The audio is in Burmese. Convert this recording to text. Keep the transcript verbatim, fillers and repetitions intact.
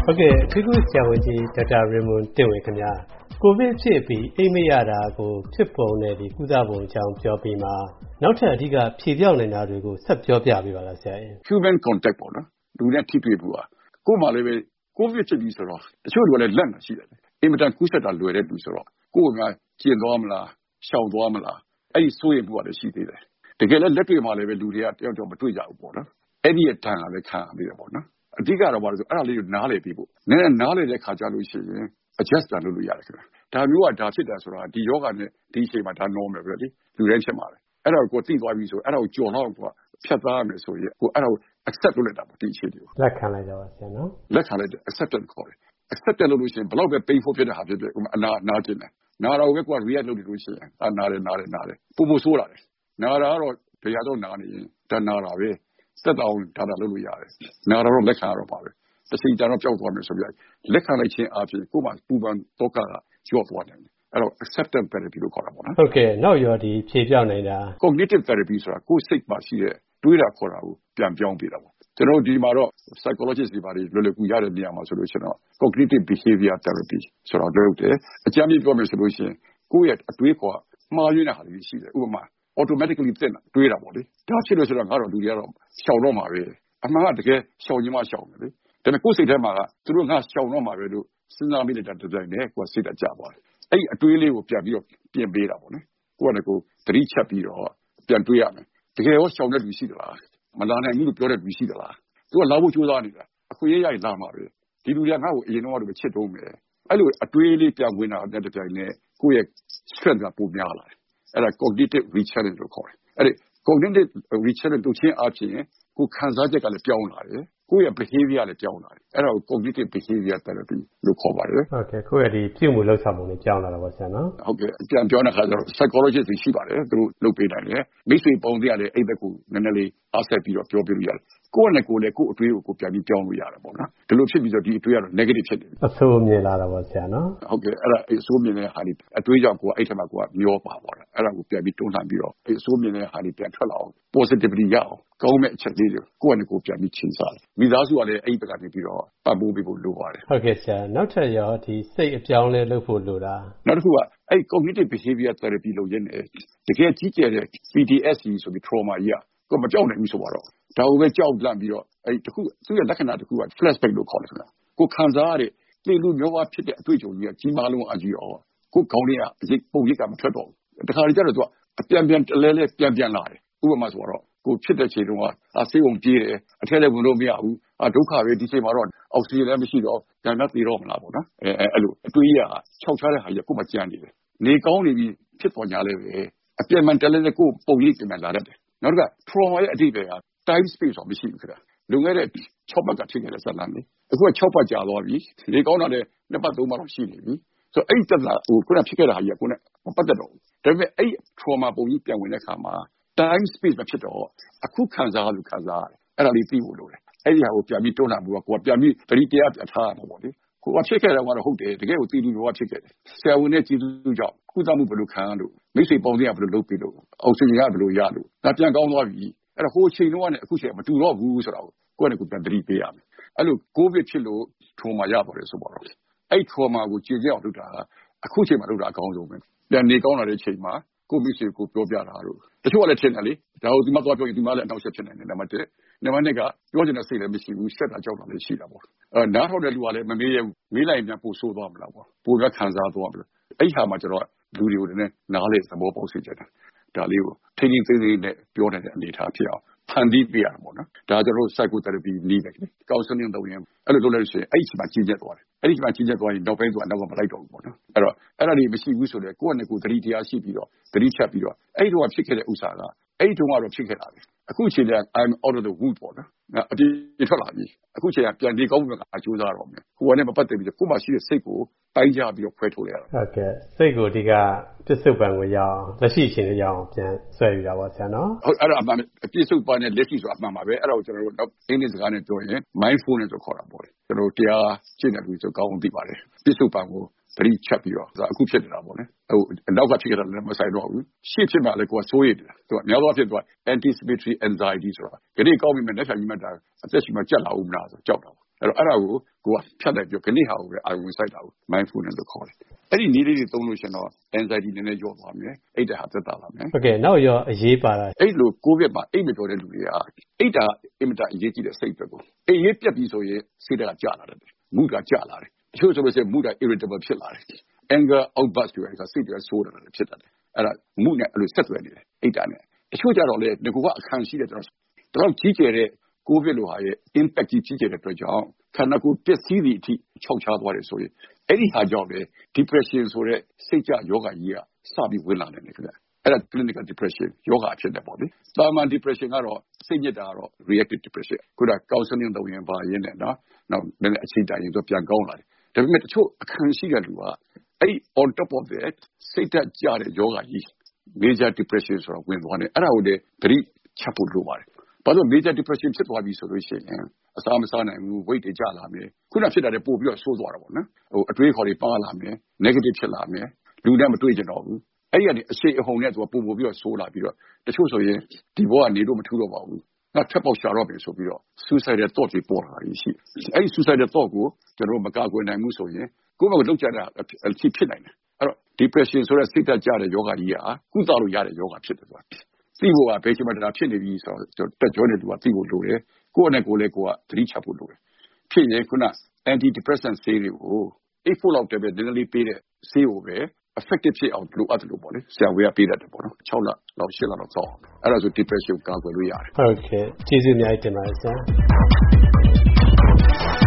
ဟုတ်ကဲ့ဒီခုဆရာဝန်ကြီးဒေါက်တာရေမွန်တင့်ဝေခင်ဗျာကိုဗစ်ဖြစ်ပြီးအိမ်မရတာကိုဖြစ်ပုံနဲ့ဒီကုသပုံအကြောင်းပြောပြီးမှနောက်ထပ်အဓိကဖြေပြောင်းနေတာတွေကိုဆက်ပြောပြပေးပါလားဆရာ။ human contact ပေါ့နော်လူနဲ့ထိတွေ့မှုอ่ะကိုယ်မှလည်းပဲကိုဗစ်ဖြစ်ပြီးဆိုတော့တချို့လူကလည်းလက်မှာရှိတယ်အင်မတန်ကူးစက်တာလွယ်တဲ့လူဆိုတော့ကိုယ်ကကျင်သွားမလားရှောင်သွားမလားအဲ့ဒီစိုးရိမ်မှုကလည်းရှိသေးတယ်တကယ်လည်းလက်တွေ့မှာလည်းပဲလူတွေကတယောက်တယောက်မတွေ့ကြဘူးပေါ့နော်အဲ့ဒီအတန်ကလည်းခံရပြီးတယ်ပေါ့နော်အဓိကတော့ဘာလို့ဆိုအဲ့ဒါလေးကိုနားလည်ပြီးဖို့နည်းနည်းနားလည်တဲ့ခါကြလို့ရှိရင် adjust လုပ်လို့ရတယ်ခင်ဗျဒါမျိုးကဒါဖြစ်တာဆိုတာဒီယောဂနဲ့ဒီအချိန်မှာဒါ normal ပဲလေလူတိုင်းဖြစ်မှာပဲအဲ့ဒါကိုကိုသိသွားပြီဆိုအဲ့ဒါကိုကြော်တော့ကိုဖြတ်သားရမယ်ဆိုရင်ကိုအဲ့ဒါကို accept လုပ်လိုက်တာပေါ့ဒီအချိန်တွေကိုလက်ခံလိုက်ကြပါဆရာနော်လက်ခံလိုက်တယ် acceptance ခေါ်တယ် accept လုပ်လို့ရှိရင်ဘလောက်ပဲ painful ဖြစ်တဲ့ဟာဖြစ်ဖြစ်အနာနာကျင်တယ်နာတော့ပဲကိုက react လုပ်လို့ရှိရင်အနာတယ်နာတယ်နာတယ်ပူပူဆိုးလာတယ်နာတာကတော့တရားတော့နာနေရင်ဒါနာတာပဲစက်တောင်ဒါတာလုပ်လို့ရတယ်နာတော့လက်ခံရတော့ပါပဲတစ်ချိန်ကြာတော့ပျောက်သွားမယ်ဆိုပြီးလက်ခံလိုက်ခြင်းအပြင်ကိုမှပူပန်တော့ကကြော့သွားတယ်အဲ့တော့ acceptance therapy လို့ခေါ်တာပေါ့နော်ဟုတ်ကဲ့နောက်ရောဒီဖြေပြောင်းနေတာ cognitive therapy ဆိုတာကိုယ်စိတ်မှာရှိတဲ့တွေးတာခေါ်တာကိုပြန်ပြောင်းပေးတာပေါ့ကျွန်တော်ဒီမှာတော့ psychologist တွေပါလေလွယ်လွယ်ကူရတဲ့နေရာမှာဆိုလို့ရှိရင်တော့ cognitive behavior therapy ဆိုတာလုပ်တယ်အကြမ်းပြောမယ်ဆိုလို့ရှိရင်ကိုယ့်ရဲ့အတွေးခေါ်မှားယွင်းတဲ့ဟာတွေရှိတယ်ဥပမာ automatically သိတာတွေးတာပေါ့လေဒါဖြစ်လို့ဆိုတော့ငါတို့လူတွေကတော့ရှောင်တော့မှာပဲအမှန်ကတကယ်ရှောင်ခြင်းမရှောင်တယ်လေဒါပေမဲ့ကိုယ်စိတ်ထဲမှာကသူတို့ငါရှောင်တော့မှာပဲလို့စဉ်းစားမိတဲ့တစ်တိုင်းနဲ့ကိုယ်စိတ်တကြသွားတယ်အဲ့ဒီအတွေးလေးကိုပြန်ပြီးတော့ပြင်ပေးတာပေါ့နော်ကိုယ့်နဲ့ကိုယ်သတိချက်ပြီးတော့ပြန်တွေးရမယ်တကယ်ရောရှောင်တဲ့လူရှိသလားမလာနိုင်ဘူးလို့ပြောတဲ့လူရှိသလားသူကလာဖို့ကြိုးစားနေတာအခွင့်အရေးရရင်လာမှာပဲဒီလူတွေကငါ့ကိုအရင်တော့တော့ချစ်တုံးမယ်အဲ့လိုအတွေးလေးပြန်ဝင်တာတဲ့တစ်တိုင်းနဲ့ကိုယ့်ရဲ့ strength ကပိုများလာတယ်အဲ့ဒါ cognitive rechallenge လို့ခေါ်တယ်အဲ့ဒီ cognitive rechallenge တို့ချင်းအပြင်ကိုခံစားချက်ကလည်းပြောင်းလာတယ်ကိုယ့်ရဲ့ behavior လည်းပြောင်းလာတယ်အဲ့ဒါကို cognitive behavior therapy လို့ခေါ်ပါတယ်ဟုတ်ကဲ့ကိုယ့်ရဲ့ဒီပြုမှုလှုပ်ဆောင်မှုတွေပြောင်းလာတာပါဆရာနော်ဟုတ်ကဲ့ပြန်ပြောတဲ့ခါကျတော့ psychologist တွေရှိပါတယ်သူတို့လုပ်ပေးနိုင်တယ်မိတ်ဆွေပေါင်းတွေကလည်းအဲ့ဘက်ကိုနည်းနည်းလေးအားဆက်ပြီးတော့ပြောပြလို့ရတယ်ကိုယ့်နဲ့ကိုယ်လည်းကိုယ့်အတွေးကိုကိုပြန်ပြီးပြောင်းလို့ရတယ်ပေါ့နော်ဒီလိုဖြစ်ပြီးတော့ဒီအတွေးကတော့ negative ဖြစ်နေတယ်အဆိုးမြင်လာတာပါဆရာနော်ဟုတ်ကဲ့အဲ့ဒါအဆိုးမြင်တဲ့ဟာဒီအတွေးကြောင့်ကိုယ်အဲ့ထက်မှကိုယ်ကမျောပါသွားတာအဲ့ဒါကိုပြန်ပြီးတွန်းလှန်ပြီးတော့အဲ့အဆိုးမြင်တဲ့ဟာဒီပြန်ထွက်လာအောင် positively ရအောင်ကောင်းမဲ့အချက်လေးတွေကိုယ့်နဲ့ကိုယ်ပြန်ပြီးချိန်စားတယ်မိသားစုကလည်းအဲ့ဒီဘက်ကနေပြီးတော့ပတ်ဖို့ပြီးဖို့လိုပါတယ်ဟုတ်ကဲ့ဆရာနောက်ထပ်ရောဒီစိတ်အပြောင်းလဲလုပ်ဖို့လိုတာနောက်တစ်ခုကအဲ့ cognitive behavior therapy လို့ရင်းနေတကယ်ကြီးကျယ်တဲ့ P T S D ဆိုပြီး trauma ကြီးကကိုမကြောက်နိုင်ဘူးဆိုတော့ဒါကိုပဲကြောက်လန့်ပြီးတော့အဲ့တခုသူ့ရဲ့လက္ခဏာတစ်ခုက flashback လို့ခေါ်တယ်ခင်ဗျကိုခံစားရတဲ့သေလူမျိုးဝါဖြစ်တဲ့အတွေ့အကြုံကြီးကကြီးမားလုံးအကြီးရောကိုခေါင်းလေးကအရိပ်ပုံရိပ်ကမထွက်တော့ဘူးတခါတည်းကျတော့သူကအပြန်ပြန်တလဲလဲပြန်ပြန်လာတယ်ဥပမာဆိုတော့ကိုဖြစ်တဲ့ချိန်တုန်းကအဆေးုံပြေးတယ်အထက်လည်းဝင်လို့မရဘူးအဒုက္ခပဲဒီချိန်မှာတော့အောက်ဆီဂျင်လည်းမရှိတော့ဉာဏ်နဲ့သေတော့မလားပေါ့နော်အဲအဲ့လိုအတွေးရခြောက်ချတဲ့ဟာကြီးကိုမှကြမ်းနေတယ်နေကောင်းနေပြီဖြစ်ပေါ်ညာလဲပဲအပြန်မှန်တလဲလဲကိုပုံရိပ်ပြန်လာတတ်တယ်နောက်တစ်ခါ trauma ရဲ့အတိတ်ပဲက time space ဆိုမရှိဘူးခင်ဗျလွန်ခဲ့တဲ့၆ပတ်ကဖြစ်ခဲ့တဲ့ဇာတ်လမ်းလေးအခုက၆ပတ်ကြာသွားပြီနေကောင်းတာလည်းနှစ်ပတ်သုံးပတ်တော့ရှိနေပြီဆိုတော့အဲ့ဒီဇာတ်လမ်းဟိုခုနဖြစ်ခဲ့တာဟာကြီးကကိုယ်နဲ့မပတ်သက်တော့ဘူးဒါပေမဲ့အဲ့ trauma ပုံကြီးပြန်ဝင်တဲ့အခါမှာ time space မဖြစ်တော့အခုခံစားလို့ခံစားရတယ်အဲ့ဒါလေးသိဖို့လိုတယ်အဲ့ဒီဟာကိုပြန်ပြီးတွန်းလှန်ဖို့ကကိုယ်ကပြန်ပြီးတတိတရားပြန်ထားရမှာပေါ့လေကိုယ်ကဖြစ်ခဲ့တယ်ကတော့ဟုတ်တယ်တကယ်ကိုသိလူရောဖြစ်ခဲ့တယ်ဆရာဝန်နဲ့ကြည်သူကြောင့်ကုသမှုဘယ်လိုခံရလို့မိတ်ဆွေပေါင်းတွေကဘယ်လိုလုပ်ပြီးလို့အောက်ဆီဂျင်ကဘယ်လိုရလို့ဒါပြန်ကောင်းသွားပြီအဲ့တော့ဟိုအချိန်တော့နဲ့အခုချိန်မတူတော့ဘူးဆိုတော့ကိုယ့်နဲ့ကိုယ်ပြန်တတိပေးရမယ်အဲ့လိုကိုဗစ်ဖြစ်လို့ trauma ရပါတယ်ဆိုပါတော့အဲ့ trauma ကိုကြည်ကြအောင်လုပ်တာအခုချိန်မှာလုပ်တာအကောင်းဆုံးပဲပြန်နေကောင်းလာတဲ့ချိန်မှာကိုမိတ်ဆွေကိုပြောပြတာတို့တချို့ကလည်းထင်တယ်လေဒါကိုဒီမှာသွားပြောရင်ဒီမှာလည်းအနောက်ဆက်ဖြစ်နိုင်တယ်နံပါတ်တစ်နံပါတ်နှစ်ကပြောချင်တဲ့စိတ်လည်းမရှိဘူးဆက်တာကြောက်တာလည်းရှိတာပေါ့အဲနားထောင်တဲ့လူကလည်းမမေးရဘူးမေးလိုက်ရင်ပို့ဆိုးသွားမလားပေါ့ပိုကခံစားသွားမလားအဲ့ဟာမှာကျတော့လူတွေကိုလည်းနားလေသဘောပေါက်စေချင်တယ်ဒါလေးကိုထိန်းသိမ်းသေးသေးနဲ့ပြောနေတဲ့အနေအထားဖြစ်အောင်ဖန်တီးပြရမှာပေါ့နော်ဒါကျွန်တော်တို့ psychotherapy နည်းပဲလေ counseling လုပ်ရင်အဲ့လိုလုပ်လိုက်လို့ရှိရင်အဲ့ဒီမှာကြီးကျက်သွားတယ်အဲ့ဒီမှာကြီးကျက်သွားရင်နောက်ပိုင်းသူကနောက်ကမလိုက်တော့ဘူးပေါ့နော်အဲ့တော့အဲ့ဒါတွေမရှိဘူးဆိုတော့ကိုယ့်နဲ့ကိုယ်သတိတရားရှိပြီးတော့သတိချက်ပြီးတော့အဲ့ဒီတော့ဖြစ်ခဲ့တဲ့ဥစ္စာကအဲ့ဒီတော့ကတော့ဖြစ်ခဲ့တာပဲအခုချိန်က I'm out of the wood ပေါ့နော်အပြည့်ထွက်လာပြီအခုချိန်ကပြန်ဒီကောင်းမှုကအကျိုးစားတော့မယ်ဟိုကနေမပတ်သက်ပြီးကိုယ်မှရှိတဲ့စိတ်ကိုတိုင်းကြပြီးတော့ခွဲထုတ်လိုက်ရတာဟုတ်ကဲ့စိတ်ကိုအဓိကပြစ္ဆုတ်ပံကိုရအောင်လက်ရှိချိန်လေးရအောင်ပြန်ဆွဲယူတာပါဆရာနော်ဟုတ်အဲ့ဒါအမှန်ပြစ္ဆုတ်ပံနဲ့လက်ရှိဆိုတာအမှန်ပါပဲအဲ့ဒါကိုကျွန်တော်တို့နောက်အင်္ဂလိပ်စကားနဲ့ပြောရင် mindfulness လို့ခေါ်တာပေါ့လေကျွန်တော်တို့တရားရှင်းတဲ့လူဆိုကောင်းအောင်သိပါတယ်ပြစ္ဆုတ်ပံကိုသတိချက်ပြီးတော့အခုဖြစ်နေတာပေါ့လေဟိုနောက်ကဖြစ်ကြတာလည်းမဆိုင်တော့ဘူးရှေ့ဖြစ်မှလည်းကိုယ်ကစိုးရိမ်နေတာသူကများသောအားဖြင့်သူက anticipatory anxiety ဆိုတာဒီနေ့ကောင်းပြီမဲ့လက်ခံကြီးမှတာအသက်ရှင်မှကြက်လာဦးမလားဆိုကြောက်တာပေါ့အဲ့တော့အဲ့ဒါကိုကိုကဖြတ်လိုက်ပြီးခဏဟာကိုပဲအာရုံစိုက်တာကို mindfulness လို့ခေါ်တယ်အဲ့ဒီနည်းလေးတွေသုံးလို့ရှင်တော့ anxiety နည်းနည်းလျော့သွားမယ်အိတ်တာဟာသက်သာလာမယ်ဟုတ်ကဲ့နောက်ရောအရေးပါတာအဲ့လိုကိုဗစ်မှာအိတ်မပြောတဲ့လူတွေကအိတ်တာအင်မတန်အရေးကြီးတဲ့စိတ်ပဲကိုအိတ်ရေးပြတ်ပြီးဆိုရင်စိတ်ဓာတ်ကျလာတယ်မူကကျလာတယ်တချို့ဆိုလို့ရှိရင်မူက irritable ဖြစ်လာတယ် anger outburst တွေကစိတ်တွေဆိုးတယ်ဖြစ်တယ်အဲ့ဒါမူနဲ့အဲ့လိုဆက်သွယ်နေတယ်အိတ်တာနဲ့တချို့ကြတော့လေငါကအခန့်ရှိတယ်ကျွန်တော်တော့ကြီးကျယ်တဲ့ကိုဗစ်လိုဟာရဲ့ impact ကြီးကြီးကျယ်တဲ့အတွက်ကြောင့်ခန္ဓာကိုယ်ပျက်စီးသည့်အထိခြောက်ခြားသွားတယ်ဆိုရင်အဲ့ဒီဟာကြောင့်လေ depression ဆိုတဲ့စိတ်ကြယောဂကြီးကစပြီးဝင်လာတယ်ခင်ဗျအဲ့ဒါ clinical depression ယောဂအဖြစ်နဲ့ပေါ့လေသာမန် depression ကတော့စိတ်ညစ်တာကတော့ reactive depression ခုန counseling လုပ်ရင်ပါရင်းနဲ့နော်နောက်နည်းနည်းအချိန်တိုင်းရင်တော့ပြန်ကောင်းလာတယ်ဒါပေမဲ့တချို့အခန့်ရှိတဲ့လူကအဲ့ on top of that စိတ်ဓာတ်ကျတဲ့ယောဂကြီး major depression ဆိုတာဝင်သွားတယ်အဲ့ဒါကိုလေသတိချက်ဖို့လိုပါတယ်ဘာလို့ major depression ဖြစ်သွားပြီဆိုလို့ရှိရင်အစားမစားနိုင်ဘူး weight တွေကျလာမယ်ခုနဖြစ်တာတွေပို့ပြီးတော့ဆိုးသွားတာပေါ့နော်ဟိုအတွေးခေါ်တွေပါလာမယ် negative ဖြစ်လာမယ်လူနဲ့မတွေ့ကြတော့ဘူးအဲ့ဒီကနေအရှိအဟုန်နဲ့သူကပုံပုံပြီးတော့ဆိုးလာပြီးတော့တချို့ဆိုရင်ဒီဘောကနေတော့မထူတော့ပါဘူးနောက်ထပ်ပေါက်ရှာတော့ပြီဆိုပြီးတော့ suicidal thought တွေပေါ်လာတာရှိအဲ့ဒီ suicidal thought ကိုကျွန်တော်မကာကွယ်နိုင်ဘူးဆိုရင်ကိုယ့်ဘက်ကလောက်ကြတာဖြစ်ဖြစ်နိုင်တယ်အဲ့တော့ depression ဆိုတဲ့စိတ်ဓာတ်ကျတဲ့ယောဂကြီးကကုသလို့ရတဲ့ယောဂဖြစ်တယ်ဆိုတာသိဖို့ကဘယ်ချိန်မှတည်းဖြစ်နေပြီဆိုတော့တက်ကြောနေသူကသိဖို့လိုတယ်ကိုယ့်နဲ့ကိုယ်လည်းကိုယ်ကသတိချဖို့လိုတယ်ဖြစ်ရင်ခုန anti depressant ဆေးတွေကို eight fold လောက်တည်းပဲနည်းနည်းလေးပေးတဲ့ဆေးကိုပဲ effective ဖြစ်အောင်လိုအပ်တယ်လို့ပေါ့လေဆရာဝေးကပေးတတ်တယ်ပေါ့နော်sixလလောက်eightလလောက်စောင့်အဲ့ဒါဆို depression ကိုကာကွယ်လို့ရတယ်ဟုတ်ကဲ့ကျေးဇူးအများကြီးတင်ပါတယ်ဆရာ